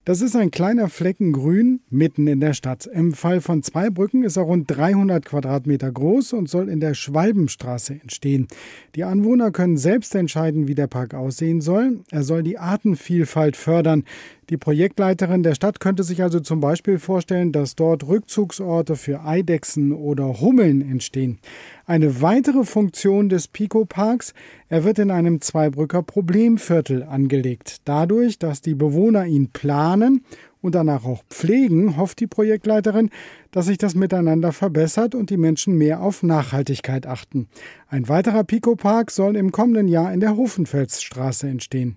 Das ist ein kleiner Flecken Grün mitten in der Stadt. Im Fall von Zweibrücken ist er rund 300 Quadratmeter groß und soll in der Schwalbenstraße entstehen. Die Anwohner können selbst entscheiden, wie der Park aussehen soll. Er soll die Artenvielfalt fördern. Die Projektleiterin der Stadt könnte sich also zum Beispiel vorstellen, dass dort Rückzugsorte für Eidechsen oder Hummeln entstehen. Eine weitere Funktion des Pico-Parks: er wird in einem Zweibrücker Problemviertel angelegt. Dadurch, dass die Bewohner ihn planen und danach auch pflegen, hofft die Projektleiterin, dass sich das Miteinander verbessert und die Menschen mehr auf Nachhaltigkeit achten. Ein weiterer Pico-Park soll im kommenden Jahr in der Hofenfelsstraße entstehen.